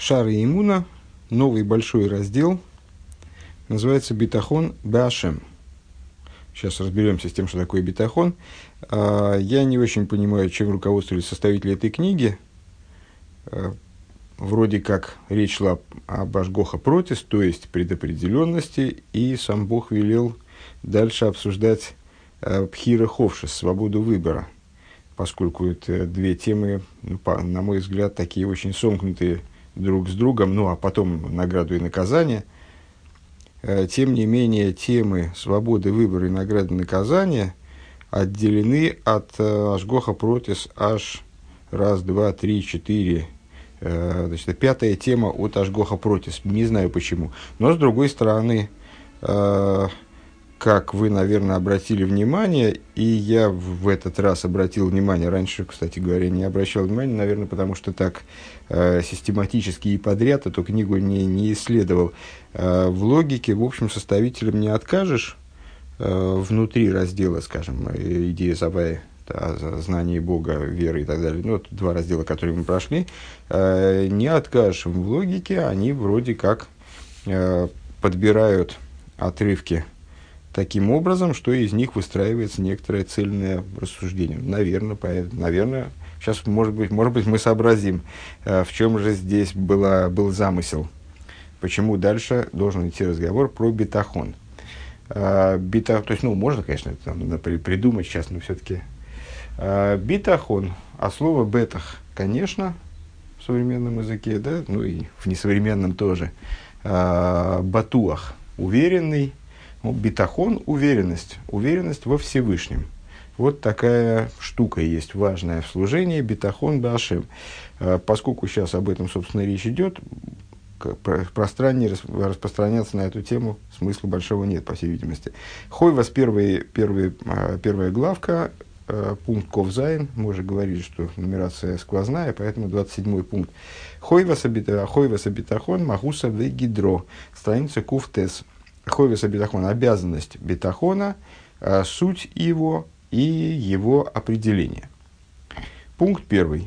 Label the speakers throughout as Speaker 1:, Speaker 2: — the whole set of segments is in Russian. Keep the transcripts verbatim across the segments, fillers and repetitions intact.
Speaker 1: Шары Имуна, новый большой раздел, называется «Битахон Беашем». Сейчас разберемся с тем, что такое битахон. Я не очень понимаю, чем руководствовались составители этой книги. Вроде как речь шла об ашгоха протис, то есть предопределенности, и сам Бог велел дальше обсуждать пхира ховшис, свободу выбора, поскольку это две темы, ну, по, на мой взгляд, такие очень сомкнутые друг с другом, ну а потом награду и наказание. Тем не менее, темы свободы выбора и награды и наказания отделены от ашгоха протис аж раз, два, три, четыре. Значит, пятая тема от ашгоха протис. Не знаю почему. Но, с другой стороны, как вы, наверное, обратили внимание, и я в этот раз обратил внимание, раньше, кстати говоря, не обращал внимания, наверное, потому что так э, систематически и подряд эту книгу не, не исследовал. Э, в логике, в общем, составителям не откажешь э, внутри раздела, скажем, идея Заваи, о знании Бога, веры и так далее. Ну, вот два раздела, которые мы прошли. Э, не откажешь им в логике, они вроде как э, подбирают отрывки таким образом, что из них выстраивается некоторое цельное рассуждение. Наверное, поэтому, наверное, сейчас, может быть, может быть, мы сообразим, в чем же здесь была, был замысел. Почему дальше должен идти разговор про битахон. Бита, то есть, ну, можно, конечно, это, там, придумать сейчас, но все-таки. Битахон, а слово бетах, конечно, в современном языке, да, ну и в несовременном тоже. Батуах, уверенный. Ну, битахон – уверенность. Уверенность во Всевышнем. Вот такая штука есть, важная в служении. Битахон беашем. Поскольку сейчас об этом, собственно, речь идет, пространнее распространяться на эту тему смысла большого нет, по всей видимости. Хойвас, первый, первый, первая главка, пункт Ковзайн. Мы уже говорили, что нумерация сквозная, поэтому двадцать седьмой пункт. Хойвас битахон магуса ве гидро. Страница Куфтес. Хойвес битахон, обязанность битахона, а, суть его и его определение. Пункт первый.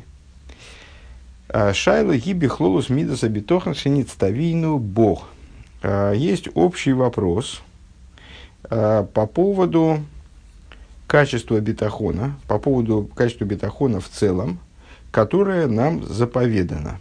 Speaker 1: Шайла гиби хлолус мидаса битохан шеництавину бог. Есть общий вопрос а, по поводу качества битахона, по поводу качества битахона в целом, которое нам заповедано.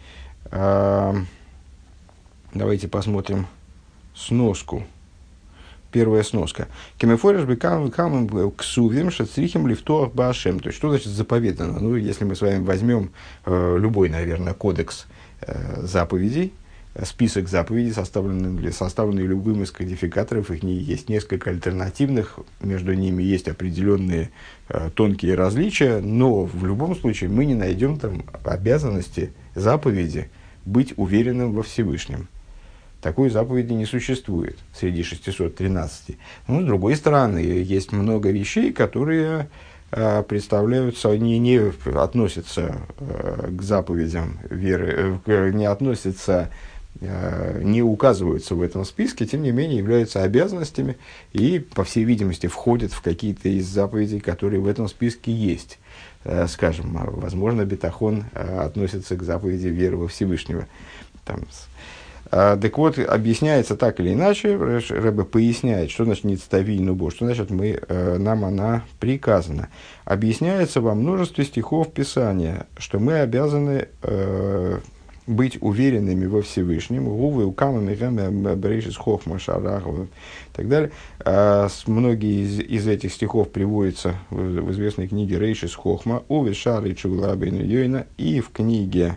Speaker 1: А, давайте посмотрим сноску. Первая сноска. Кемефориш бекам камем ксувим шацрихим лифтоах баашем. То есть, что значит заповедано? Ну, если мы с вами возьмем э, любой, наверное, кодекс э, заповедей, список заповедей, составленный, составленный любым из кодификаторов, их не, есть несколько альтернативных, между ними есть определенные э, тонкие различия, но в любом случае мы не найдем там обязанности заповеди быть уверенным во Всевышнем. Такой заповеди не существует среди шестисот тринадцати. Но, с другой стороны, есть много вещей, которые э, представляются, они не относятся э, к заповедям веры, э, не относятся, э, не указываются в этом списке, тем не менее являются обязанностями и, по всей видимости, входят в какие-то из заповедей, которые в этом списке есть. Э, скажем, возможно, битахон э, относится к заповеди веры во Всевышнего. Там, так вот, объясняется так или иначе, Рэбе поясняет, что значит «ництавину бо», что значит мы, э, нам она приказана. Объясняется во множестве стихов Писания, что мы обязаны э, быть уверенными во Всевышнем, «Гувы укамами гэм брэйшис хохма шарах» и так далее. А многие из, из этих стихов приводятся в, в известной книге «Рейшис хохма», «Уве шары чугла бейну йойна» и в книге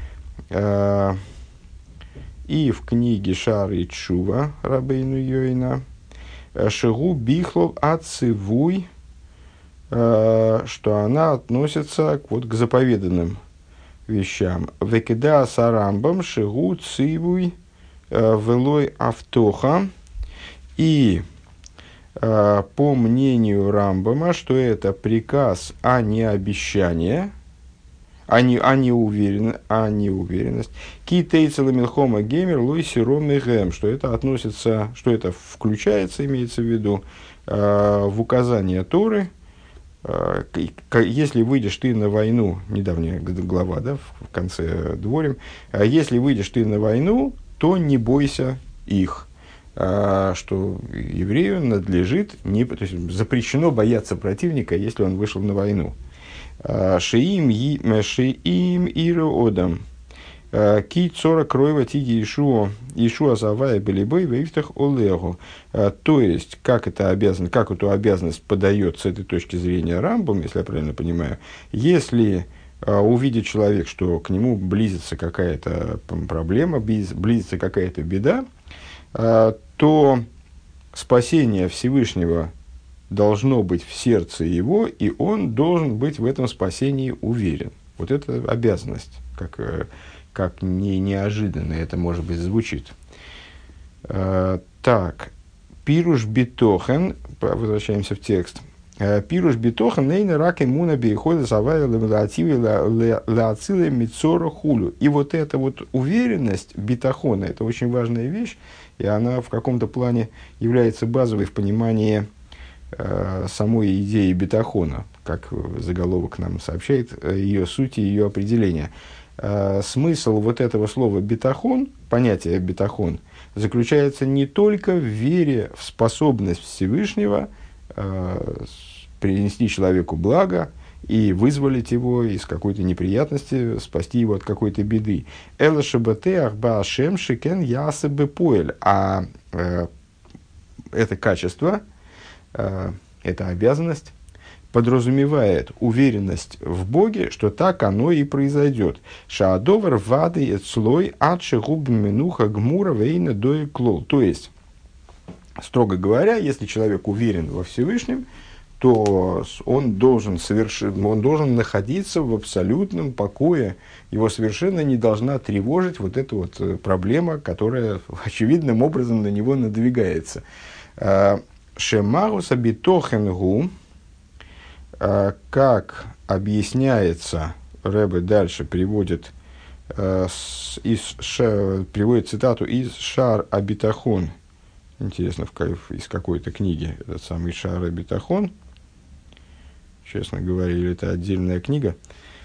Speaker 1: э, И в книге Шары Чува Рабейну Йойна Шигу Бихлов Ацивуй, что она относится вот к заповеданным вещам. Векеда Сарамбам Шигу Цивуй Велой Автоха. И по мнению Рамбама, что это приказ, а не обещание, А не, а, не уверен, а не уверенность. Ки тейцела милхома геймер лойси ромный гэм. Что это относится, что это включается, имеется в виду, э, в указание Торы, если выйдешь ты на войну, недавняя глава, да, в конце Дворим, если выйдешь ты на войну, то не бойся их, что еврею надлежит, не, то есть запрещено бояться противника, если он вышел на войну. Шеим иру одам. Ки цора кроева тиги ишуа ишуа завая белибой вейфтах олегу. То есть, как это обязан, как эту обязанность подает с этой точки зрения Рамбам, если я правильно понимаю, если увидит человек, что к нему близится какая-то проблема, близится какая-то беда, то спасение Всевышнего должно быть в сердце его, и он должен быть в этом спасении уверен. Вот это обязанность, как, как не, неожиданно это, может быть, звучит. Так, пируш битохен, возвращаемся в текст. Пируш битохен нейна рак иммуна бейхода завая лаациле мицора хулю. И вот эта вот уверенность битахона, это очень важная вещь, и она в каком-то плане является базовой в понимании э, самой идеи битахона, как заголовок нам сообщает, ее суть и ее определение. Э, смысл вот этого слова битахон, понятие битахон, заключается не только в вере в способность Всевышнего э, принести человеку благо и вызволить его из какой-то неприятности, спасти его от какой-то беды. Эла шабатеах баашем шикен ясе бепоэль. А э, это качество, э, эта обязанность подразумевает уверенность в Боге, что так оно и произойдет. Шаадовар вады и слой адши губ минуха гмура вейна дои клол. То есть, строго говоря, если человек уверен во Всевышнем, то он должен, соверш... он должен находиться в абсолютном покое. Его совершенно не должна тревожить вот эта вот проблема, которая очевидным образом на него надвигается. Шемарус абитохенгу, как объясняется, Ребе дальше приводит, из, приводит цитату из Шар Абитахон. Интересно, в, из какой-то книги этот самый Шар Абитахон. Честно говоря, или это отдельная книга.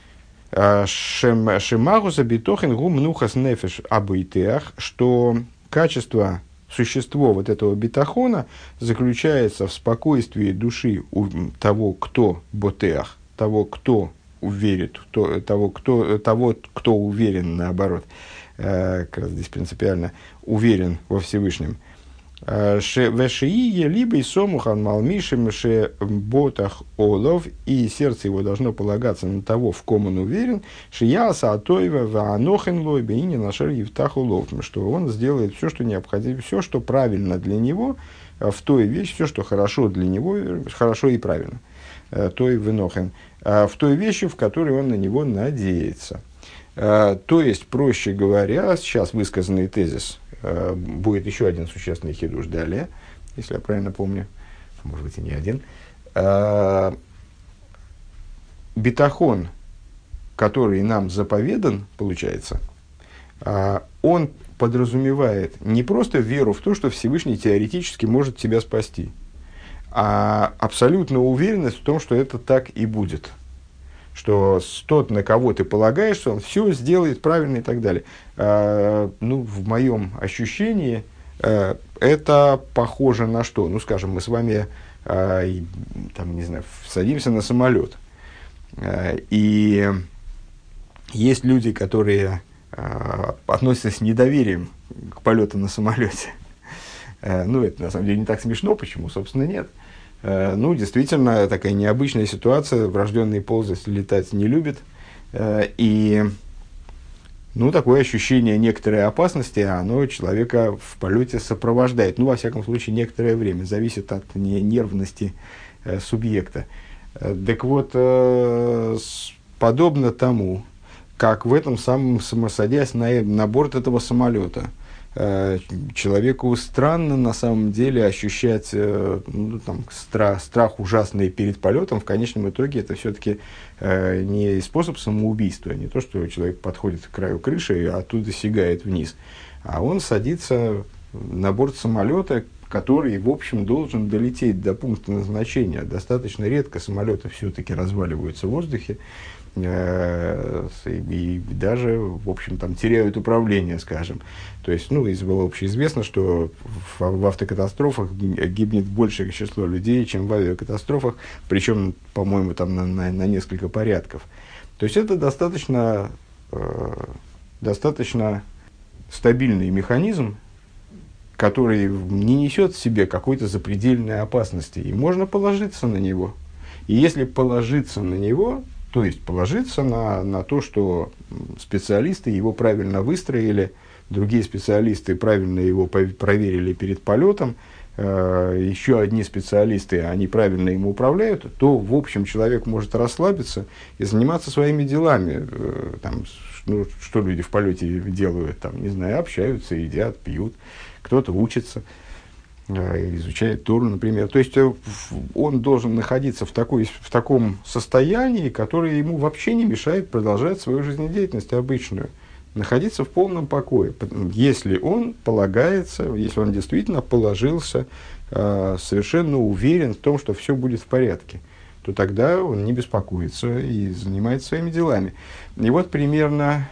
Speaker 1: Шемагуса битохен гу мнухас нефеш абайтеах, что качество, существо вот этого битахона заключается в спокойствии души у того, кто ботеах, того, кто уверит, то, того, кто, того, кто уверен, наоборот, как раз здесь принципиально уверен во Всевышнем. Вешии либо и сомухан малмишем ше ботах олов, и сердце его должно полагаться на того, в ком он уверен, шияса атоева ваанохен лойбе и не нашер евтах улов, что он сделает все, что необходимо, все, что правильно для него, в той вещи, все, что хорошо для него, хорошо и правильно, той венохен, в той вещи, в которой он на него надеется. То есть, проще говоря, сейчас высказанный тезис будет еще один существенный хидуш далее, если я правильно помню, может быть и не один. Битахон, который нам заповедан, получается, он подразумевает не просто веру в то, что Всевышний теоретически может тебя спасти, а абсолютную уверенность в том, что это так и будет. Что тот, на кого ты полагаешься, он все сделает правильно и так далее. А, ну, в моем ощущении а, это похоже на что? Ну, скажем, мы с вами а, и, там, не знаю, садимся на самолет. А, и есть люди, которые а, относятся с недоверием к полету на самолете. А, ну, это на самом деле не так смешно, почему, собственно, нет. Ну, действительно, такая необычная ситуация. Врожденный ползать летать не любит. И, ну, такое ощущение некоторой опасности, оно человека в полете сопровождает. Ну, во всяком случае, некоторое время. Зависит от нервности субъекта. Так вот, подобно тому, как в этом самом, садясь на, на борт этого самолета, человеку странно на самом деле ощущать ну, там, страх, страх ужасный перед полетом. В конечном итоге это все-таки э, не способ самоубийства, не то, что человек подходит к краю крыши и оттуда сигает вниз, а он садится на борт самолета, который, в общем, должен долететь до пункта назначения. Достаточно редко самолеты все-таки разваливаются в воздухе э, и даже, в общем, там, теряют управление, скажем. То есть, ну, было общеизвестно, что в, в автокатастрофах гибнет большее число людей, чем в авиакатастрофах, причем, по-моему, там на, на, на несколько порядков. То есть, это достаточно, э, достаточно стабильный механизм, который не несет в себе какой-то запредельной опасности, и можно положиться на него. И если положиться на него, то есть положиться на, на то, что специалисты его правильно выстроили, другие специалисты правильно его проверили перед полетом, э, еще одни специалисты, они правильно ему управляют, то, в общем, человек может расслабиться и заниматься своими делами. Э, там, ну, что люди в полете делают, там, не знаю, общаются, едят, пьют. Кто-то учится, изучает Тору, например. То есть он должен находиться в, такой, в таком состоянии, которое ему вообще не мешает продолжать свою жизнедеятельность обычную. Находиться в полном покое. Если он полагается, если он действительно положился, совершенно уверен в том, что все будет в порядке, то тогда он не беспокоится и занимается своими делами. И вот примерно...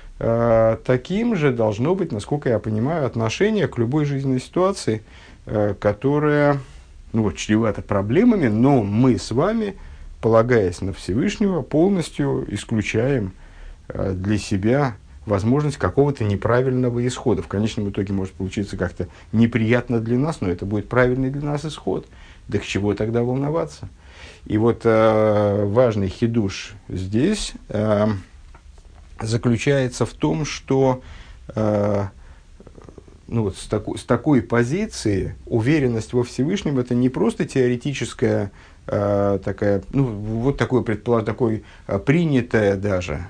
Speaker 1: таким же должно быть, насколько я понимаю, отношение к любой жизненной ситуации, которая, ну, вот, чревата проблемами, но мы с вами, полагаясь на Всевышнего, полностью исключаем для себя возможность какого-то неправильного исхода. В конечном итоге может получиться как-то неприятно для нас, но это будет правильный для нас исход. Да к чего тогда волноваться? И вот э, важный хидуш здесь... Э, заключается в том, что э, ну вот с, таку, с такой позиции уверенность во Всевышнем — это не просто теоретическая, э, такая, ну, вот такое предположение, такое э, принятая даже,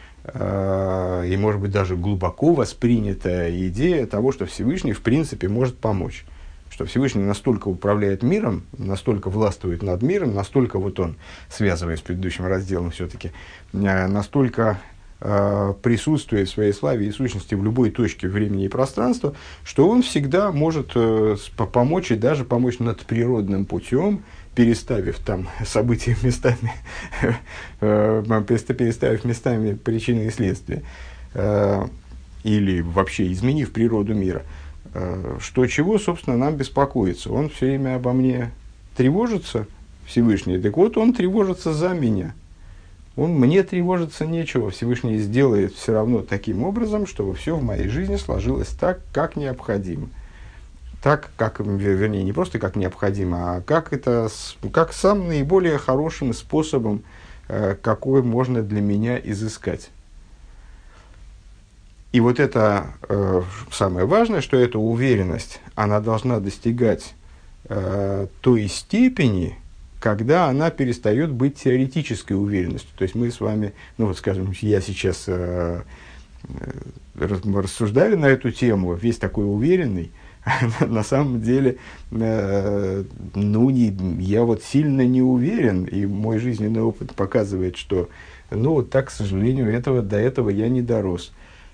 Speaker 1: э, и, может быть, даже глубоко воспринятая идея того, что Всевышний, в принципе, может помочь. Что Всевышний настолько управляет миром, настолько властвует над миром, настолько, вот он, связывая с предыдущим разделом все-таки, э, настолько... присутствует в своей славе и сущности в любой точке времени и пространства, что он всегда может э, помочь и даже помочь надприродным путем, переставив там события местами, переставив местами причины и следствия, э, или вообще изменив природу мира, э, что чего, собственно, нам беспокоится. Он все время обо мне тревожится, Всевышний, так вот он тревожится за меня. Он, мне тревожиться нечего, Всевышний сделает все равно таким образом, чтобы все в моей жизни сложилось так, как необходимо. Так, как, вернее, не просто как необходимо, а как, это, как самым наиболее хорошим способом, э, какой можно для меня изыскать. И вот это э, самое важное, что эта уверенность, она должна достигать э, той степени, когда она перестает быть теоретической уверенностью. То есть мы с вами, ну вот скажем, я сейчас э, э, рассуждаю на эту тему, весь такой уверенный, на самом деле, э, ну, не, я вот сильно не уверен, и мой жизненный опыт показывает, что, ну, вот так, к сожалению, этого, до этого я не дорос.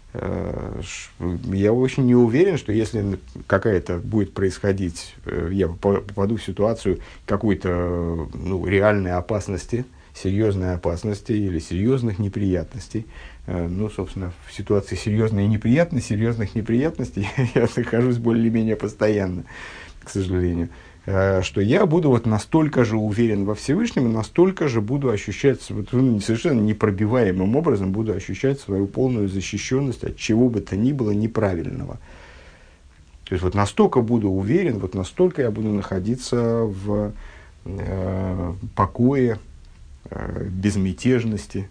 Speaker 1: Я очень не уверен, что если какая-то будет происходить, я попаду в ситуацию какой-то, ну, реальной опасности, серьезной опасности или серьезных неприятностей. Ну, собственно, в ситуации серьезной неприятности, серьезных неприятностей я нахожусь более-менее постоянно, к сожалению. Что я буду вот настолько же уверен во Всевышнем, настолько же буду ощущать, вот, ну, совершенно непробиваемым образом буду ощущать свою полную защищенность от чего бы то ни было неправильного. То есть вот настолько буду уверен, вот настолько я буду находиться в э, покое, э, безмятежности.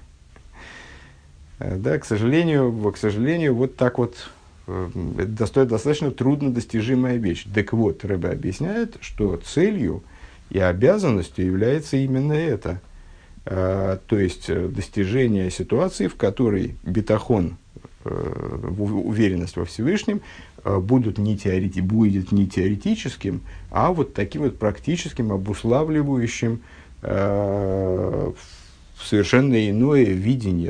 Speaker 1: Да, к сожалению, к сожалению, вот так вот. Это достаточно трудно достижимая вещь. Так вот, Рэбе объясняет, что целью и обязанностью является именно это. А, то есть достижение ситуации, в которой битахон, э, уверенность во Всевышнем, э, будут не теорети, будет не теоретическим, а вот таким вот практическим, обуславливающим э, совершенно иное видение,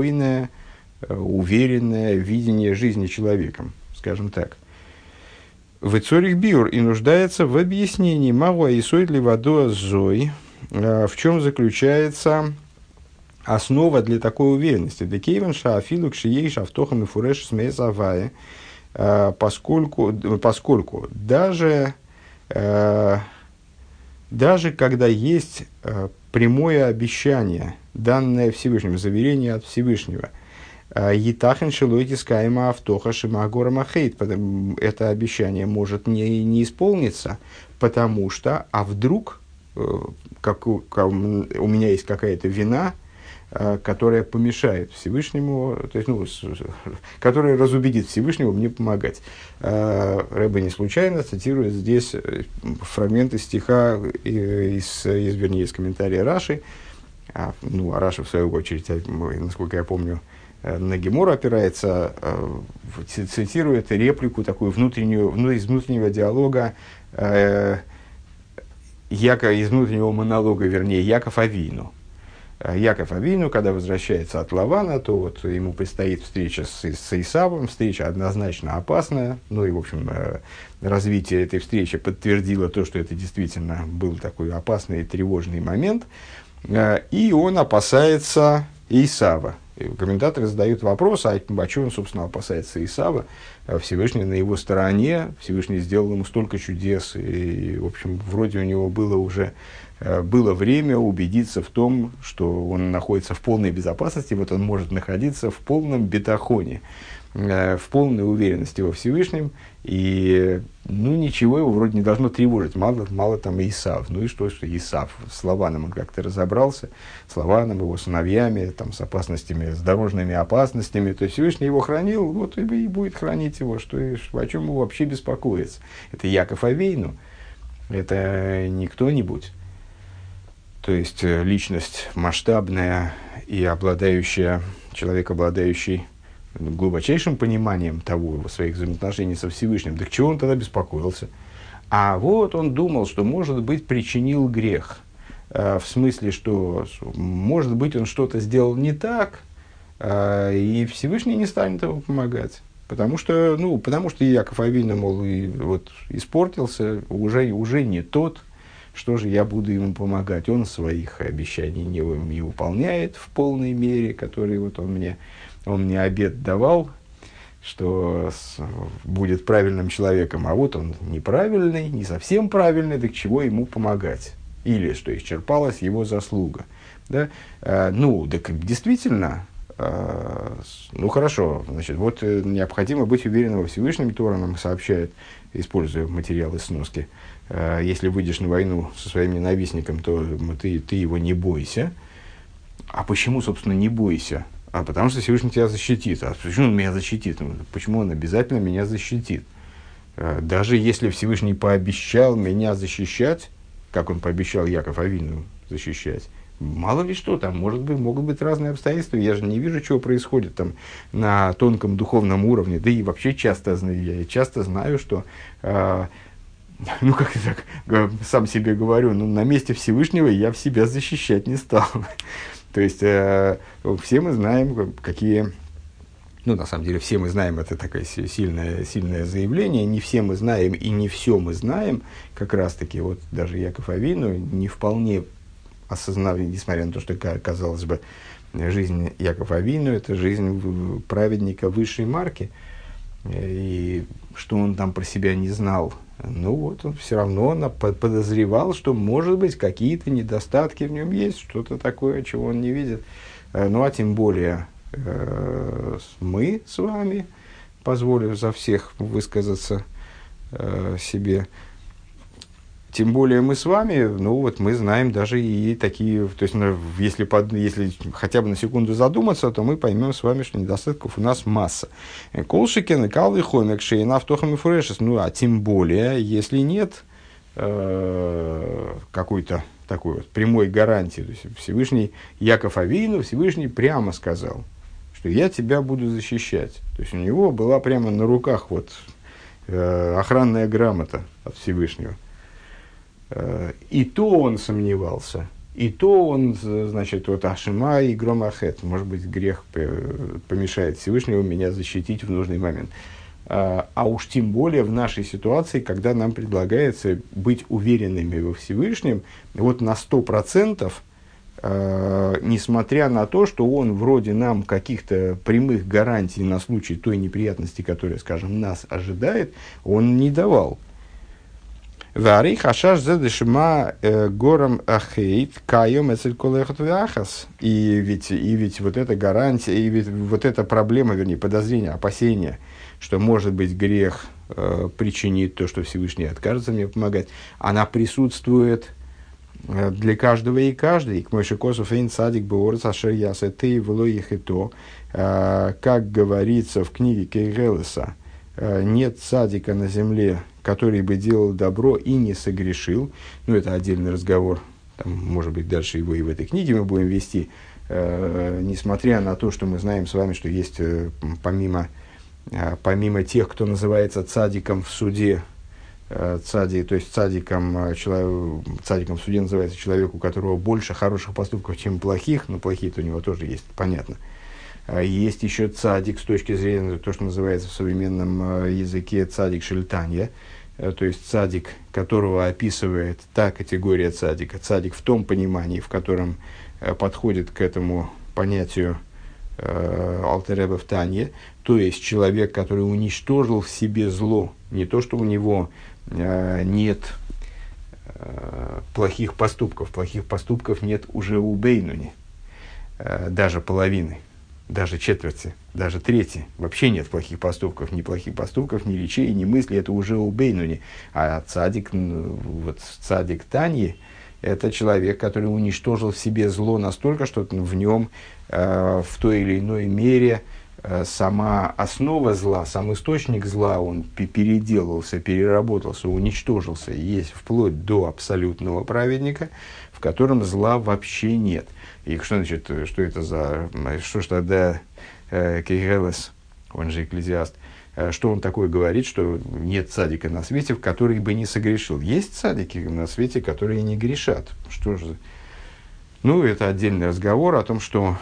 Speaker 1: спокойное, уверенное видение жизни человеком, скажем так. В Ицорих Биур и нуждается в объяснении Магуа и Сойд Ливадоа Зой, в чем заключается основа для такой уверенности. Декейвен шаафилу кшией шафтохам и фуреш смеесавае, поскольку, поскольку даже, даже когда есть прямое обещание, данное Всевышним, заверение от Всевышнего, Етахен шелойти скайма автоха шимагора махейт. Это обещание может не, не исполниться, потому что, а вдруг, как у, как у меня есть какая-то вина, которая помешает Всевышнему, то есть, ну, которая разубедит Всевышнего мне помогать. Рэбе не случайно цитирует здесь фрагменты стиха из, из, вернее, из комментария Раши. А, ну, а Раши, в свою очередь, насколько я помню, на Гемору опирается, цитирует реплику такую внутреннюю, ну, из внутреннего диалога, э, Яко, из внутреннего монолога, вернее, Яков Авину. Яков Авину, когда возвращается от Лавана, то вот ему предстоит встреча с, с Исавом, встреча однозначно опасная, ну и, в общем, э, развитие этой встречи подтвердило то, что это действительно был такой опасный и тревожный момент, э, и он опасается Исава. Комментаторы задают вопрос, а, а чего он, собственно, опасается Исава? Всевышний на его стороне, Всевышний сделал ему столько чудес, и, в общем, вроде у него было уже было время убедиться в том, что он находится в полной безопасности, вот он может находиться в полном бетахоне, в полной уверенности во Всевышнем, и ну, ничего его вроде не должно тревожить, мало, мало там Исав. Ну и что, что Исав, с Лаваном он как-то разобрался, с Лаваном, его сыновьями, там, с опасностями, с дорожными опасностями, то есть Всевышний его хранил, вот и будет хранить его, что, о чем его вообще беспокоиться. Это Яков Авейну, это не кто-нибудь. То есть личность масштабная и обладающая, человек, обладающий глубочайшим пониманием того, своих взаимоотношений со Всевышним. Так чего он тогда беспокоился? А вот он думал, что, может быть, причинил грех. В смысле, что, может быть, он что-то сделал не так, и Всевышний не станет ему помогать. Потому что, ну, потому что Яков Авину, мол, и, вот, испортился, уже, уже не тот. Что же я буду ему помогать? Он своих обещаний не, не выполняет в полной мере, которые вот он мне, он мне обет давал, что с, будет правильным человеком, а вот он неправильный, не совсем правильный, так чего ему помогать? Или что исчерпалась его заслуга. Да? А, ну, так действительно, а, ну хорошо, значит, вот необходимо быть уверенным во Всевышнем, Тора нам сообщает, используя материалы сноски. Если выйдешь на войну со своим ненавистником, то ты, ты его не бойся. А почему, собственно, не бойся? А потому что Всевышний тебя защитит. А почему он меня защитит? Почему он обязательно меня защитит? Даже если Всевышний пообещал меня защищать, как он пообещал Яков Авину защищать, мало ли что там, может быть, могут быть разные обстоятельства. Я же не вижу, чего происходит там на тонком духовном уровне. Да и вообще часто, я часто знаю, что... Ну, как я так сам себе говорю, ну, на месте Всевышнего я в себя защищать не стал. То есть, э, все мы знаем, какие... Ну, на самом деле, все мы знаем, это такое сильное, сильное заявление. Не все мы знаем и не все мы знаем. Как раз-таки, вот даже Яков Авину не вполне осознавая, несмотря на то, что, казалось бы, жизнь Якова Авину – это жизнь праведника высшей марки. И что он там про себя не знал. Ну вот, он все равно подозревал, что, может быть, какие-то недостатки в нем есть, что-то такое, чего он не видит. Ну, а тем более э, мы с вами, позволю за всех высказаться э, себе, тем более мы с вами, ну вот мы знаем даже и такие, то есть, ну, если, под, если хотя бы на секунду задуматься, то мы поймем с вами, что недостатков у нас масса. Колшикен, калвы, хомек, шейна, втохами фурешес. Ну, а тем более, если нет э, какой-то такой вот прямой гарантии, то есть Всевышний Яков Авину, Всевышний прямо сказал, что я тебя буду защищать. То есть у него была прямо на руках вот э, охранная грамота от Всевышнего. И то он сомневался, и то он, значит, вот Ашима и Громахет, может быть, грех помешает Всевышнему меня защитить в нужный момент. А, а уж тем более в нашей ситуации, когда нам предлагается быть уверенными во Всевышнем, вот на сто процентов, э, несмотря на то, что он вроде нам каких-то прямых гарантий на случай той неприятности, которая, скажем, нас ожидает, он не давал. Вари хашаш задешма горам ахейт кайом эцель колехот вяхас. И ведь, и ведь вот эта гарантия, и ведь вот эта проблема, вернее, подозрение, опасение, что, может быть, грех э, причинит то, что Всевышний откажется мне помогать, она присутствует э, для каждого и каждой. К Мойше Косов эйн цадик беорец ашер ясе ты вло их и то. Как говорится в книге Кейгелеса, э, нет цадика на земле, который бы делал добро и не согрешил. Ну, это отдельный разговор. Там, может быть, дальше его и в этой книге мы будем вести. Э, несмотря на то, что мы знаем с вами, что есть э, помимо... Помимо тех, кто называется цадиком в суде, цади, то есть цадиком, человек, цадиком в суде называется человек, у которого больше хороших поступков, чем плохих, но плохие-то у него тоже есть, понятно. Есть еще цадик с точки зрения, то, что называется в современном языке цадик шельтанья, то есть цадик, которого описывает та категория цадика, цадик в том понимании, в котором подходит к этому понятию Алтер Ребе в Танье, то есть человек, который уничтожил в себе зло, не то, что у него э, нет э, плохих поступков, плохих поступков нет уже у Бейнуни, э, даже половины, даже четверти, даже трети, вообще нет плохих поступков, ни плохих поступков, ни речей, ни мыслей, это уже у Бейнуни, а цадик, вот цадик Таньи, это человек, который уничтожил в себе зло настолько, что в нем э, в той или иной мере э, сама основа зла, сам источник зла, он переделался, переработался, уничтожился, есть вплоть до абсолютного праведника, в котором зла вообще нет. И что значит, что это за, что ж тогда э, Кейгелес, он же экклезиаст, что он такое говорит, что нет цадика на свете, в который бы не согрешил. Есть цадики на свете, которые не грешат. Что же? Ну, это отдельный разговор о том, что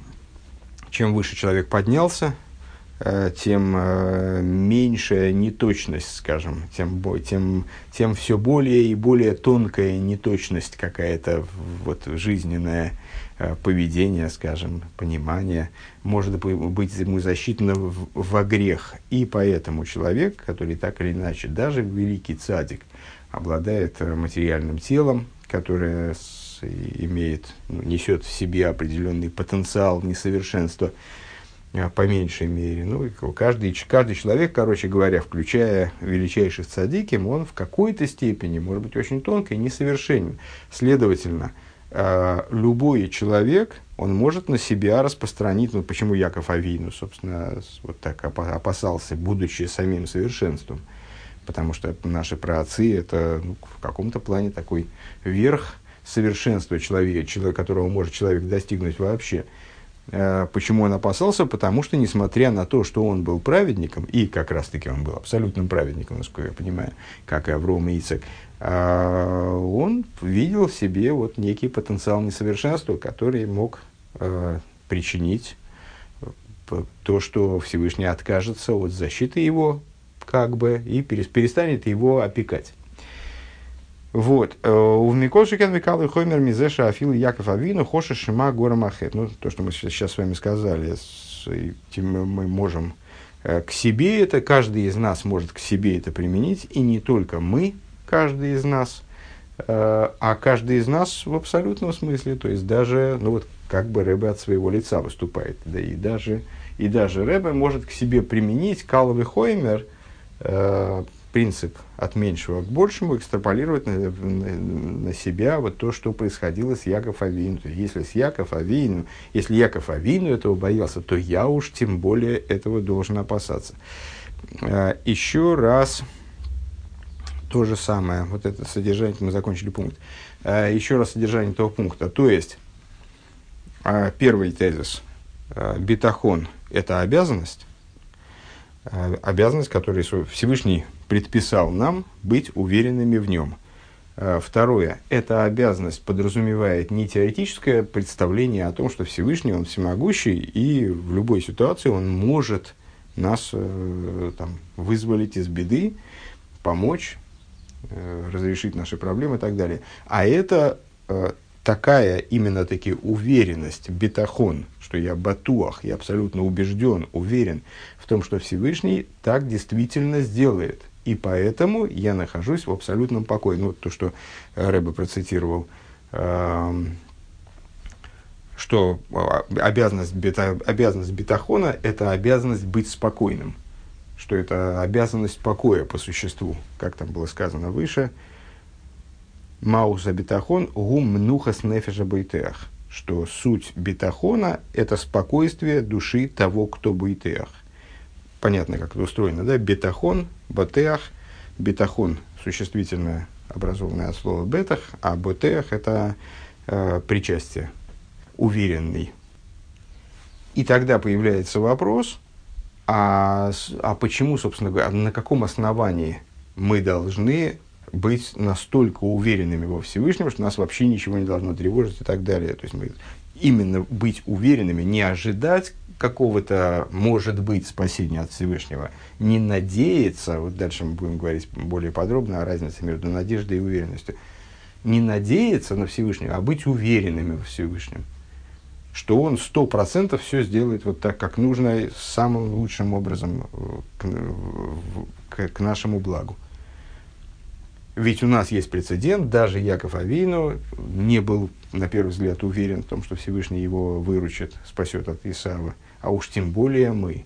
Speaker 1: чем выше человек поднялся, тем меньшая неточность, скажем, тем, тем, тем все более и более тонкая неточность какая-то вот, жизненная, поведение, скажем, понимание, может быть ему засчитано в, во грех. И поэтому человек, который так или иначе, даже великий цадик, обладает материальным телом, которое с, имеет, ну, несет в себе определенный потенциал несовершенства, по меньшей мере. Ну, каждый, каждый человек, короче говоря, включая величайших цадиким, он в какой-то степени, может быть, очень тонкий, несовершенен. Следовательно, любой человек, он может на себя распространить, ну, почему Яков Авину, собственно, вот так опасался, будучи самим совершенством, потому что наши праотцы, это, ну, в каком-то плане такой верх совершенства человека, человек, которого может человек достигнуть вообще. Почему он опасался? Потому что, несмотря на то, что он был праведником, и как раз-таки он был абсолютным праведником, насколько я понимаю, как и Авром и Ицхак, он видел в себе вот некий потенциал несовершенства, который мог э, причинить то, что Всевышний откажется от защиты его, как бы, и перестанет его опекать. Вот. У Миколшикен Викалы Хоймер Мизеша Афил Яков Авину Хоша Шима Гора Махет. Ну, то, что мы сейчас с вами сказали, мы можем к себе это, каждый из нас может к себе это применить, и не только мы, каждый из нас, а каждый из нас в абсолютном смысле, то есть даже, ну вот, как бы Ребе от своего лица выступает, да и даже, и даже Ребе может к себе применить Калвы Хоймер, э, принцип от меньшего к большему, экстраполировать на, на, на себя вот то, что происходило с Яков Авину. Если с Яков Авину, если Яков Авину этого боялся, то я уж тем более этого должен опасаться. Э, еще раз. То же самое, вот это содержание, мы закончили пункт. А, еще раз содержание этого пункта. То есть, а, первый тезис. А, битахон – это обязанность. А, обязанность, которую Всевышний предписал нам быть уверенными в нем. А, второе. Эта обязанность подразумевает не теоретическое представление о том, что Всевышний, он всемогущий, и в любой ситуации он может нас э, там, вызволить из беды, помочь, э, разрешить наши проблемы и так далее. А это э, такая именно таки уверенность, бетахон, что я батуах, я абсолютно убежден, уверен в том, что Всевышний так действительно сделает. И поэтому я нахожусь в абсолютном покое. Ну, вот то, что Рэбе процитировал, э, что обязанность, бета, обязанность бетахона – это обязанность быть спокойным, что это обязанность покоя по существу, как там было сказано выше, «Мауса бетахон гум мнухас нефеша бейтеах», что суть бетахона – это спокойствие души того, кто бейтеах. Понятно, как это устроено, да? Бетахон, бетеах, бетахон – существительное, образованное от слова бетах, а бетеах – это э, причастие. Уверенный. И тогда появляется вопрос, а, а почему, собственно говоря, на каком основании мы должны быть настолько уверенными во Всевышнем, что нас вообще ничего не должно тревожить и так далее. То есть мы именно быть уверенными, не ожидать какого-то, может быть, спасения от Всевышнего, не надеяться, вот дальше мы будем говорить более подробно о разнице между надеждой и уверенностью, не надеяться на Всевышнего, а быть уверенными во Всевышнем, что он сто процентов все сделает вот так, как нужно, самым лучшим образом к, к, к нашему благу. Ведь у нас есть прецедент, даже Яков Авину не был, на первый взгляд, уверен в том, что Всевышний его выручит, спасет от Исава, а уж тем более мы.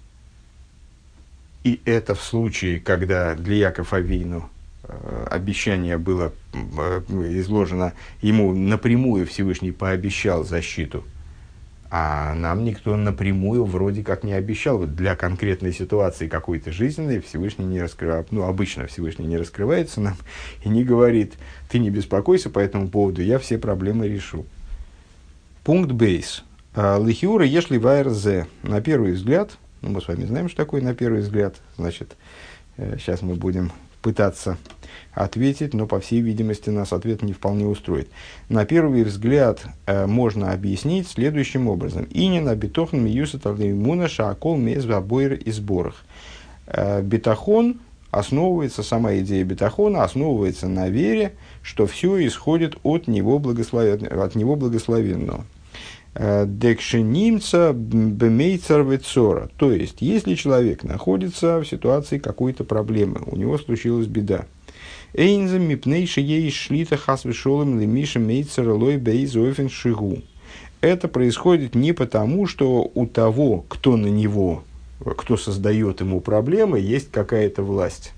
Speaker 1: И это в случае, когда для Якова Авину э, обещание было э, изложено, ему напрямую Всевышний пообещал защиту, а нам никто напрямую вроде как не обещал. Вот для конкретной ситуации какой-то жизненной Всевышний не раскрывает, ну, обычно Всевышний не раскрывается нам и не говорит: ты не беспокойся по этому поводу, я все проблемы решу. Пункт бейс. Лихиура ешли вайрзе. На первый взгляд, ну, мы с вами знаем, что такое на первый взгляд, значит, сейчас мы будем пытаться ответить, но, по всей видимости, нас ответ не вполне устроит. На первый взгляд э, можно объяснить следующим образом. «Инин абитохан миюсат алеймуна шаакол мез вабойр и сборах». Бетахон основывается, сама идея бетахона основывается на вере, что все исходит от него, благословен, от него благословенного. «Декшенимца бемейцар вецора». То есть, если человек находится в ситуации какой-то проблемы, у него случилась беда, «Эйнзем мипнейши ей шлита хасвешолым лемиша мейцара лой бейзофен шигу». Это происходит не потому, что у того, кто на него, кто создает ему проблемы, есть какая-то власть.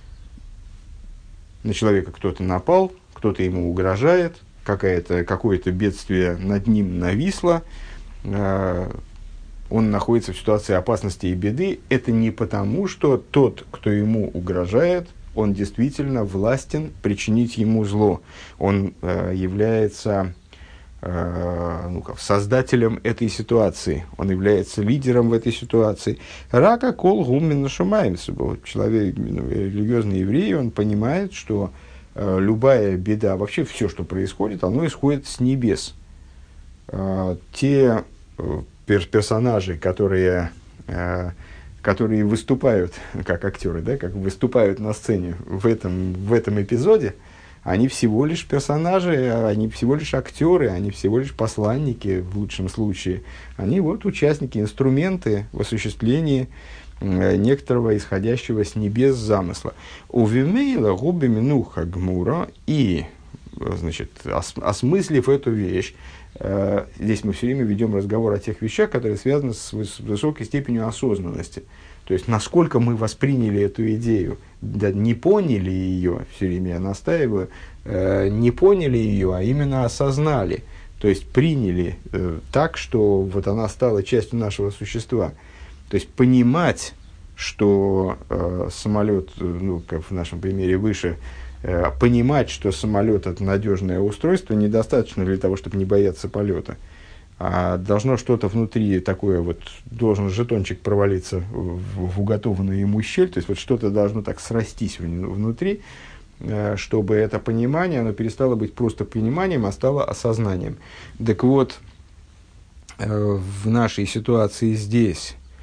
Speaker 1: На человека кто-то напал, кто-то ему угрожает, какое-то, какое-то бедствие над ним нависло, э, он находится в ситуации опасности и беды. Это не потому, что тот, кто ему угрожает, он действительно властен причинить ему зло. Он э, является э, ну, как, создателем этой ситуации. Он является лидером в этой ситуации. Рака кол гуммен нашумаемся. Человек, ну, религиозный еврей, он понимает, что э, любая беда, вообще все, что происходит, оно исходит с небес. Э, те э, пер- персонажи, которые... Э, которые выступают как актеры, да, как выступают на сцене в этом, в этом эпизоде, они всего лишь персонажи, они всего лишь актеры, они всего лишь посланники в лучшем случае. Они вот участники, инструменты в осуществлении э, некоторого исходящего с небес замысла. У Вимейла губи минуха гмура, и, значит, ос, осмыслив эту вещь, э, здесь мы все время ведем разговор о тех вещах, которые связаны с, с высокой степенью осознанности. То есть, насколько мы восприняли эту идею, да, не поняли ее, все время я настаиваю, э, не поняли ее, а именно осознали. То есть, приняли э, так, что вот она стала частью нашего существа. То есть, понимать, что э, самолет, ну, как в нашем примере выше, э, понимать, что самолет – это надежное устройство, недостаточно для того, чтобы не бояться полета. А должно что-то внутри такое, вот, должен жетончик провалиться в, в уготованную ему щель, то есть вот что-то должно так срастись внутри, чтобы это понимание, оно перестало быть просто пониманием, а стало осознанием. Так вот, в нашей ситуации здесь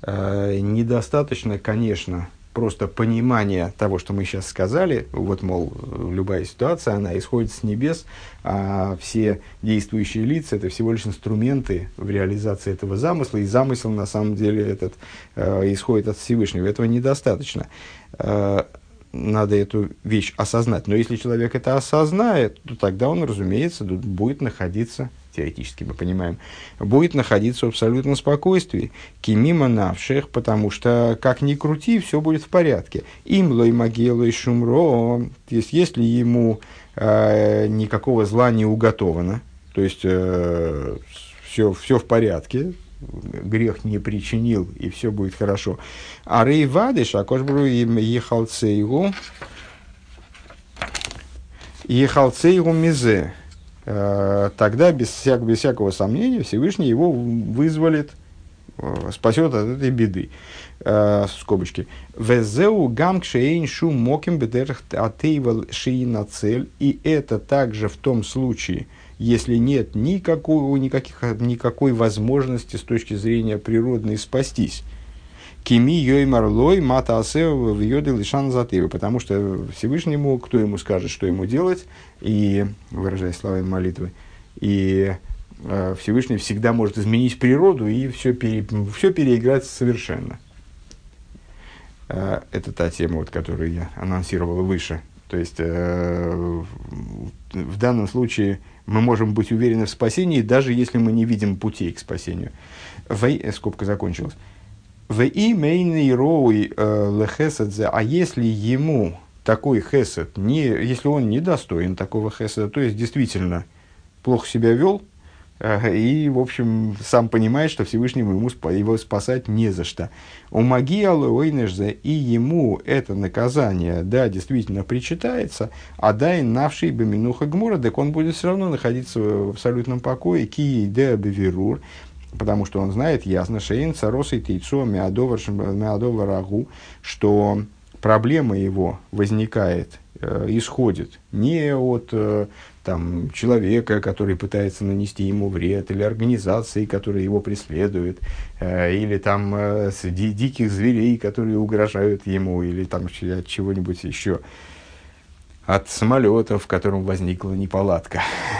Speaker 1: Э, недостаточно, конечно, просто понимания того, что мы сейчас сказали. Вот, мол, любая ситуация, она исходит с небес, а все действующие лица – это всего лишь инструменты в реализации этого замысла, и замысел, на самом деле, этот э, исходит от Всевышнего. Этого недостаточно. Э, надо эту вещь осознать. Но если человек это осознает, то тогда он, разумеется, будет находиться, теоретически мы понимаем, будет находиться в абсолютном спокойствии. Кимима навших, потому что, как ни крути, все будет в порядке. Им лой магелой шумро, то есть, если ему э, никакого зла не уготовано, то есть, э, все, все в порядке, грех не причинил, и все будет хорошо. А рейвадыш, а кошбру им ехалцейгу, ехалцейгу мизе, тогда без, всяк, без всякого сомнения Всевышний его вызволит, спасет от этой беды. Скобочки. Везеу гамкшейн шу моким бедерх атейвал шиина цель. И это также в том случае, если нет никакой, никаких, никакой возможности с точки зрения природной спастись. Кими йой марлой мата асева в йоды лишан затывы. Потому что Всевышнему, кто ему скажет, что ему делать, и, выражаясь словами молитвы, и э, Всевышний всегда может изменить природу и все, пере, все переиграть совершенно. Э, это та тема, вот, которую я анонсировал выше. То есть, э, в данном случае мы можем быть уверены в спасении, даже если мы не видим путей к спасению. В, скобка закончилась. В имейный роуй лехесадзе, а если ему такой хесед, не, если он недостоин такого хеседа, то есть действительно плохо себя вел, э, и, в общем, сам понимает, что Всевышнему ему спа- его спасать не за что. У магиалы ойнешзе, и ему это наказание, да, действительно причитается, а дай навший бы минуха гмура, так он будет все равно находиться в абсолютном покое, ки де беверур, потому что он знает ясно, шейн царосой тейцо меадовар рагу, что проблема его возникает, э, исходит не от э, там, человека, который пытается нанести ему вред, или организации, которые его преследуют, э, или там, э, ди- диких зверей, которые угрожают ему, или там, от чего-нибудь еще, от самолета, в котором возникла неполадка.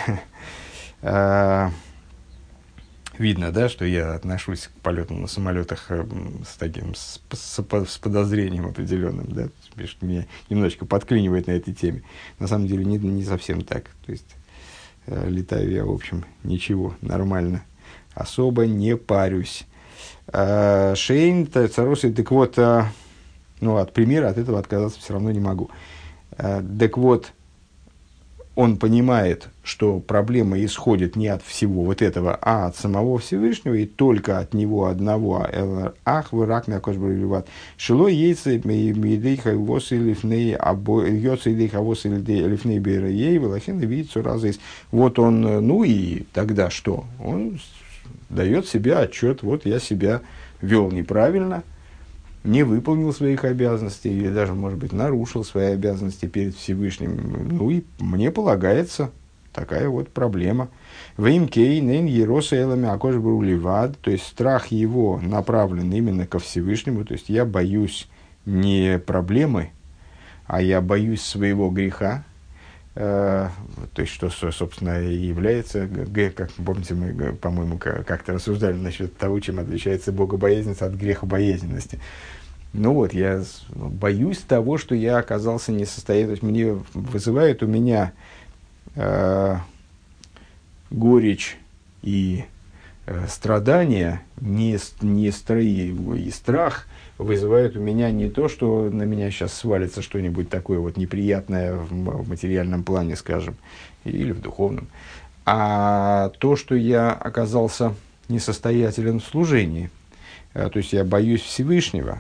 Speaker 1: Видно, да, что я отношусь к полету на самолетах э, с таким, с, с, с подозрением определенным, да, что меня немножечко подклинивает на этой теме. На самом деле не, не совсем так. То есть э, летаю я, в общем, ничего, нормально. Особо не парюсь. Э, Шейн, царосы, так вот, э, ну, от примера от этого отказаться все равно не могу. Э, так вот, он понимает, что проблема исходит не от всего вот этого, а от самого Всевышнего, и только от него одного. Ах, вы рак на кожбу ливат. Шило яйца медейха вос и лифней, або йоца идейха вос и лифней береей, валахин видится раза из. Вот он, ну и тогда что? Он дает себе отчет, вот я себя вел неправильно, не выполнил своих обязанностей, или даже, может быть, нарушил свои обязанности перед Всевышним. Ну и мне полагается такая вот проблема. Веймкей нейн ероса элами акош бруливад, то есть страх его направлен именно ко Всевышнему, то есть я боюсь не проблемы, а я боюсь своего греха, э, то есть что, собственно, и является, как помните, мы, по-моему, как-то рассуждали насчет того, чем отличается богобоязненность от грехобоязненности. Ну вот, я боюсь того, что я оказался несостоятельным. Мне вызывает у меня э, горечь и э, страдания, не, не стра- и страх вызывает у меня не то, что на меня сейчас свалится что-нибудь такое вот неприятное в, в материальном плане, скажем, или в духовном, а то, что я оказался несостоятелен в служении. Э, то есть я боюсь Всевышнего.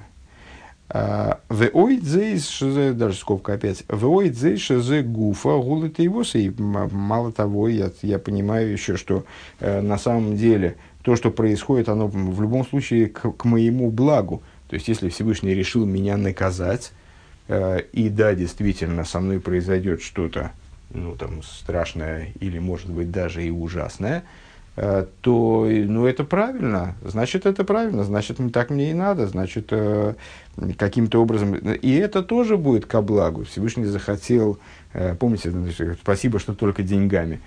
Speaker 1: Даже скобка опять. Гуфа гулит его. И мало того, я, я понимаю еще, что э, на самом деле то, что происходит, оно в любом случае к, к моему благу. То есть, если Всевышний решил меня наказать, э, и да, действительно, со мной произойдет что-то, ну, там, страшное или, может быть, даже и ужасное, э, то ну, это правильно, значит, это правильно, значит, так мне и надо, значит, э, каким-то образом. И это тоже будет ко благу. Всевышний захотел, э, помните, спасибо, что только деньгами.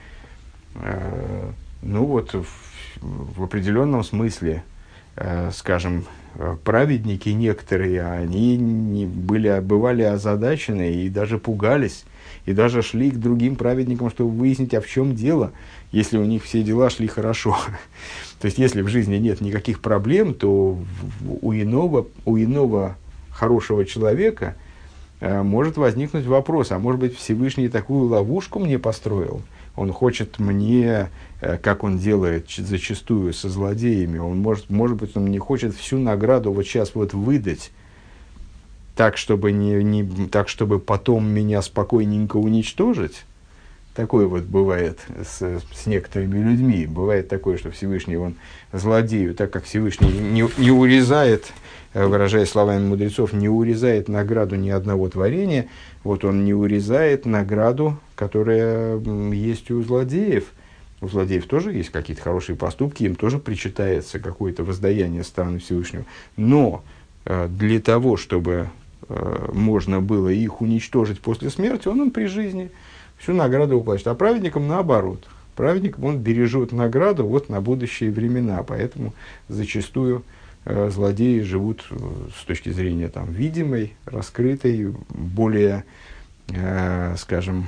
Speaker 1: Э, ну вот, в, в определенном смысле, э, скажем, праведники некоторые, они не были, бывали озадачены и даже пугались, и даже шли к другим праведникам, чтобы выяснить, а в чем дело, если у них все дела шли хорошо. То есть, если в жизни нет никаких проблем, то у иного, у иного хорошего человека э, может возникнуть вопрос, а может быть, Всевышний такую ловушку мне построил? Он хочет мне, э, как он делает зачастую со злодеями, он может, может быть, он мне хочет всю награду вот сейчас вот выдать, так, чтобы, не, не, так, чтобы потом меня спокойненько уничтожить. Такое вот бывает с, с некоторыми людьми. Бывает такое, что Всевышний, он злодею, так как Всевышний не, не урезает, выражаясь словами мудрецов, не урезает награду ни одного творения, вот он не урезает награду, которая есть у злодеев. У злодеев тоже есть какие-то хорошие поступки, им тоже причитается какое-то воздаяние со стороны Всевышнего. Но э, для того, чтобы э, можно было их уничтожить после смерти, он им при жизни всю награду уплачивает. А праведникам наоборот. Праведникам он бережет награду вот на будущие времена. Поэтому зачастую э, злодеи живут э, с точки зрения там, видимой, раскрытой, более, э, скажем,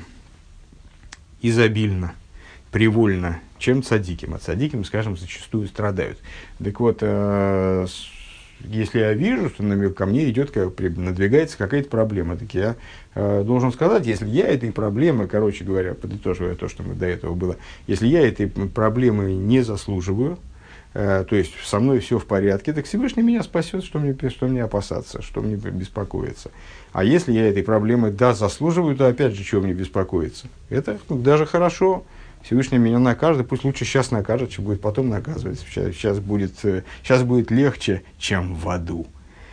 Speaker 1: изобильно, привольно, чем цадиким. А цадиким, скажем, зачастую страдают. Так вот, э, если я вижу, что на, ко мне идет, как, надвигается какая-то проблема, так я э, должен сказать, если я этой проблемы, короче говоря, подытоживая то, что мы до этого было, если я этой проблемы не заслуживаю, э, то есть со мной все в порядке, так Всевышний меня спасет, что мне, что мне опасаться, что мне беспокоиться. А если я этой проблемы, да, заслуживаю, то опять же, чего мне беспокоиться? Это даже хорошо. Всевышний меня накажет, пусть лучше сейчас накажет, чем будет потом наказывать. Сейчас, сейчас, будет, сейчас будет легче, чем в аду.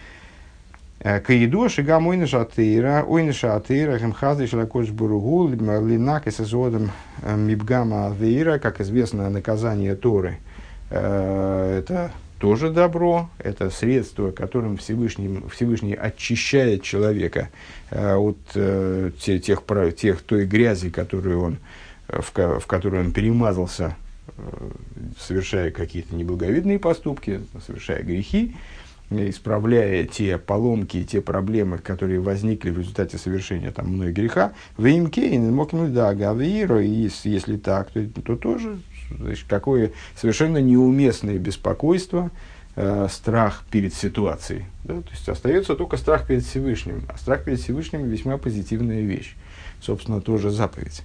Speaker 1: Каиду шига мой нишатыра, ой нишатыра, хемхазы шелакош буругу, линак и сазодом мибгама авеира, как известно, наказание Торы, это тоже добро, это средство, которым Всевышний, Всевышний очищает человека от тех, тех, тех, той грязи, которую он В, в которой он перемазался, совершая какие-то неблаговидные поступки, совершая грехи, исправляя те поломки, те проблемы, которые возникли в результате совершения там, мной греха. Веймкейн, мокнуда, гавиро, и если так, то, то тоже значит, какое совершенно неуместное беспокойство, э, страх перед ситуацией. Да? То есть остается только страх перед Всевышним. А страх перед Всевышним весьма позитивная вещь. Собственно, тоже заповедь.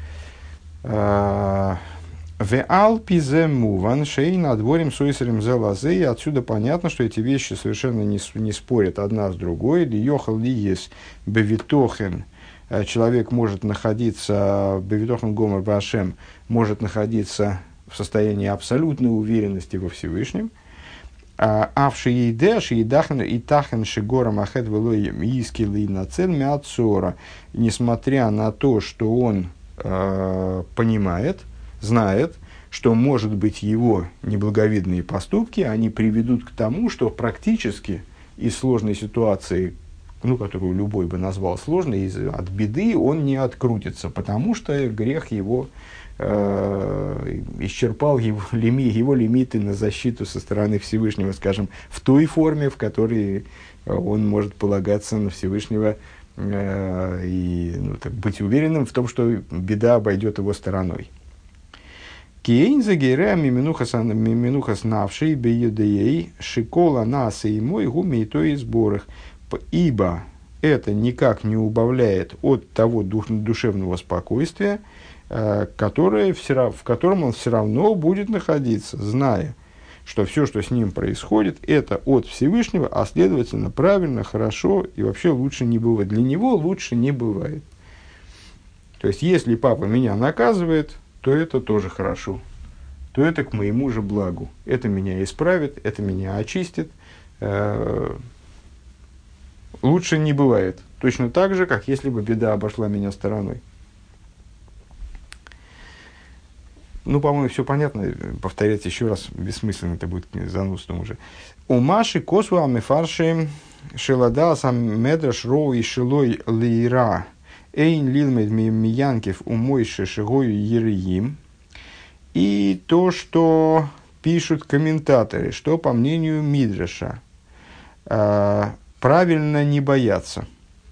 Speaker 1: В Алпизему ваншей над дворем суисерем зелазе, и отсюда понятно, что эти вещи совершенно не, не спорят одна с другой. Ли йохал ли ес бевитохен, человек может находиться, бевитохен гомер башем, может находиться в состоянии абсолютной уверенности во Всевышнем. Авши едеш и дахен и тахен шигора махет велой искили на цель миатсора, несмотря на то, что он понимает, знает, что, может быть, его неблаговидные поступки, они приведут к тому, что практически из сложной ситуации, ну, которую любой бы назвал сложной, из, от беды он не открутится, потому что грех его э, исчерпал его, лими, его лимиты на защиту со стороны Всевышнего, скажем, в той форме, в которой он может полагаться на Всевышнего и ну, так, быть уверенным в том, что беда обойдет его стороной. Кейн загере миминухас навший беюдеей шикола нас и мой гуми и то и сборах. Ибо это никак не убавляет от того дух, душевного спокойствия, которое все, в котором он все равно будет находиться, зная, что все, что с ним происходит, это от Всевышнего, а следовательно, правильно, хорошо и вообще лучше не бывает. Для него лучше не бывает. То есть, если папа меня наказывает, то это тоже хорошо. То это к моему же благу. Это меня исправит, это меня очистит. Лучше не бывает. Точно так же, как если бы беда обошла меня стороной. Ну, по-моему, все понятно. Повторять еще раз бессмысленно, это будет занудством уже. У Маши косу амефарши шеладал сам медраш роу и шилой лейра эйн лилмед миянкев у мойши шигою ереим. И то, что пишут комментаторы, что, по мнению Мидраша, правильно не бояться.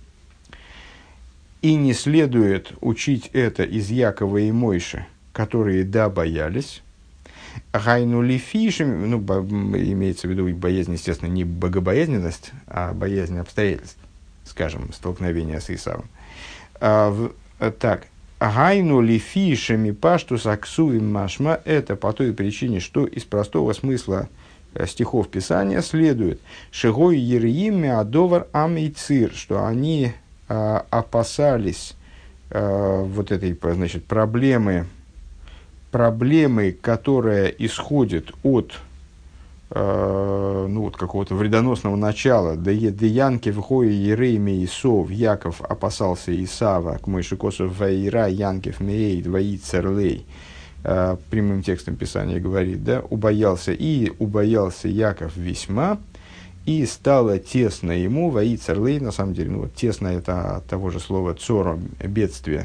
Speaker 1: И не следует учить это из Якова и Мойши, которые, да, боялись. Гайну лифишем, ну, бо, имеется в виду боязнь, естественно, не богобоязненность, а боязнь обстоятельств, скажем, столкновения с Исавом. А, в, так, гайну лифишеми паштус аксуим машма, это по той причине, что из простого смысла стихов Писания следует шигой ереим меадовар амейцир, что они а, опасались а, вот этой, значит, проблемы, проблемы, которая исходит от, э, ну, от какого-то вредоносного начала. Да янки вхои ерейми Исов, Яков опасался Исава, к Мойшикосу ваира янкев меейд ваид церлей. Прямым текстом Писания говорит, да, убоялся и убоялся Яков весьма, и стало тесно ему, ваид церлей, на самом деле, ну, вот тесно это от того же слова цора, бедствие,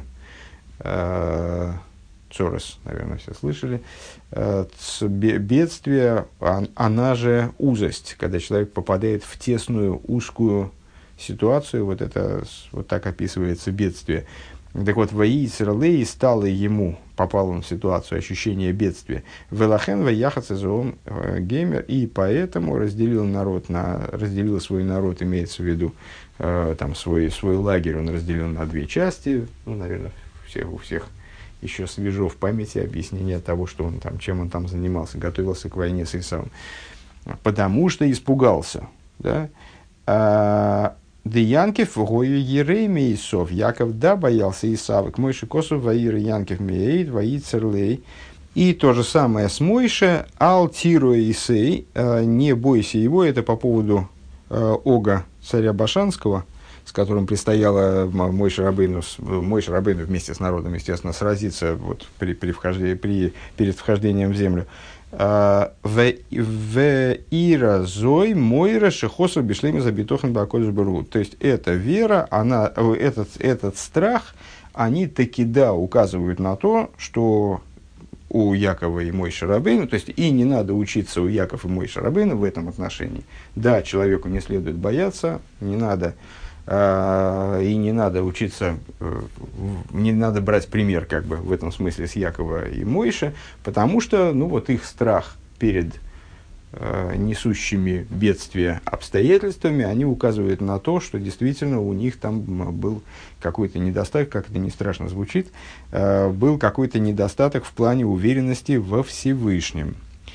Speaker 1: Цорос, наверное, все слышали. Бедствие, она же узость, когда человек попадает в тесную, узкую ситуацию, вот это, вот так описывается бедствие. Так вот, «Ваи Исралей» стало ему, попал он в ситуацию ощущения бедствия. «Велахен ваяхат сезон геймер», и поэтому разделил народ на, разделил свой народ, имеется в виду, э, там, свой, свой лагерь он разделил на две части, ну, наверное, всех, у всех еще свежо в памяти объяснение того, что он там, чем он там занимался, готовился к войне с Исавом. Потому что испугался. Да? Деянкев гою ерейми Исов. Яков, да, боялся Исава. К Мойше косу ваир янкев меейд ваид церлей. И то же самое с Мойше. Ал тиро Исей. Не бойся его. Это по поводу Ога, царя Башанского, с которым предстояло Мойше Рабейну, Мойше Рабейну вместе с народом, естественно, сразиться вот при, при вхождении, при, перед вхождением в землю. В ира зой мойра шехосу бишлеми забитохан бакодж бару. То есть, эта вера, она, этот, этот страх, они таки, да, указывают на то, что у Якова и Мойше Рабейну, то есть, и не надо учиться у Якова и Мойше Рабейну в этом отношении. Да, человеку не следует бояться, не надо... И не надо учиться, не надо брать пример как бы в этом смысле с Якова и Мойше, потому что ну, вот их страх перед э, несущими бедствия обстоятельствами, они указывают на то, что действительно у них там был какой-то недостаток, как это не страшно звучит, э, был какой-то недостаток в плане уверенности во Всевышнем.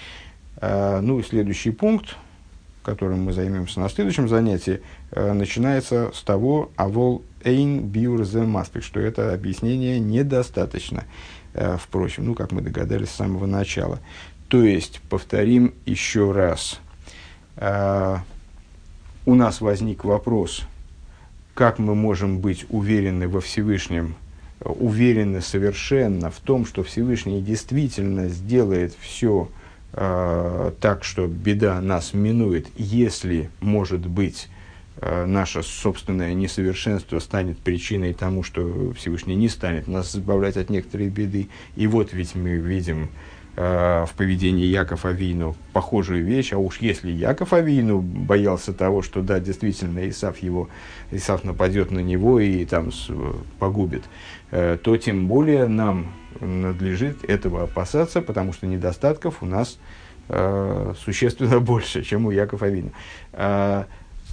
Speaker 1: Э, ну и следующий пункт, которым мы займемся на следующем занятии, э, начинается с того «авол эйн биур зе маспик», что это объяснение недостаточно. Э, впрочем, ну, как мы догадались с самого начала. То есть, повторим еще раз. Э, у нас возник вопрос, как мы можем быть уверены во Всевышнем, уверены совершенно в том, что Всевышний действительно сделает все так, что беда нас минует, если, может быть, наше собственное несовершенство станет причиной тому, что Всевышний не станет нас избавлять от некоторой беды. И вот ведь мы видим э, в поведении Яков Авину похожую вещь, а уж если Яков Авину боялся того, что да, действительно Исав, его, Исав нападет на него и там с, погубит, э, то тем более нам надлежит этого опасаться, потому что недостатков у нас э, существенно больше, чем у Якова Авину. Э,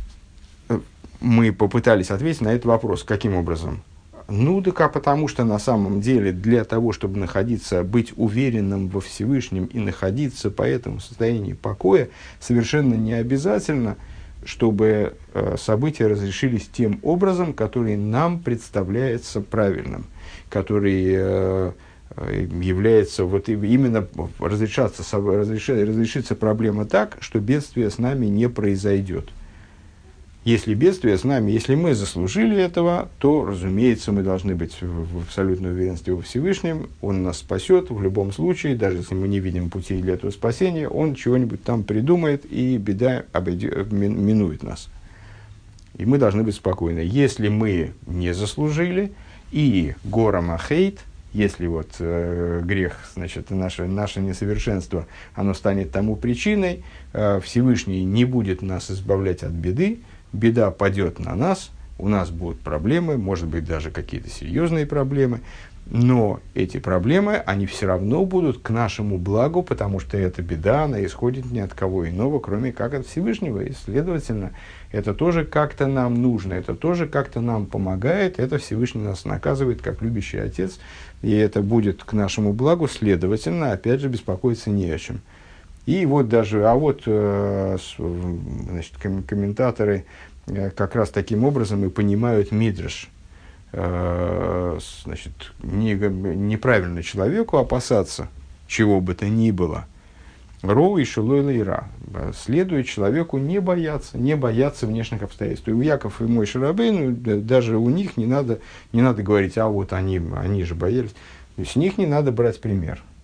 Speaker 1: мы попытались ответить на этот вопрос. Каким образом? Ну, так а потому что на самом деле для того, чтобы находиться, быть уверенным во Всевышнем и находиться по этому состоянию покоя, совершенно не обязательно, чтобы э, события разрешились тем образом, который нам представляется правильным, который э, является вот именно разрешаться, разрешится, разрешится проблема так, что бедствие с нами не произойдет. Если бедствие с нами, если мы заслужили этого, то, разумеется, мы должны быть в, в абсолютной уверенности во Всевышнем. Он нас спасет в любом случае, даже если мы не видим путей для этого спасения, он чего-нибудь там придумает, и беда обойдет, минует нас. И мы должны быть спокойны. Если мы не заслужили, и гором ахейт, если вот э, грех, значит, наше, наше несовершенство, оно станет тому причиной, э, Всевышний не будет нас избавлять от беды, беда падет на нас, у нас будут проблемы, может быть, даже какие-то серьезные проблемы, но эти проблемы, они все равно будут к нашему благу, потому что эта беда, она исходит ни от кого иного, кроме как от Всевышнего, и, следовательно, это тоже как-то нам нужно, это тоже как-то нам помогает, это Всевышний нас наказывает, как любящий отец, и это будет к нашему благу, следовательно, опять же, беспокоиться не о чем. И вот даже, а вот, э, значит, комментаторы э, как раз таким образом и понимают мидраш. Э, значит, не, неправильно человеку опасаться чего бы то ни было. Роу и шилой лейра. Следует человеку не бояться, не бояться внешних обстоятельств. И у Яков и Моше Рабейну, даже у них не надо, не надо говорить, а вот они, они же боялись. То есть с них не надо брать пример.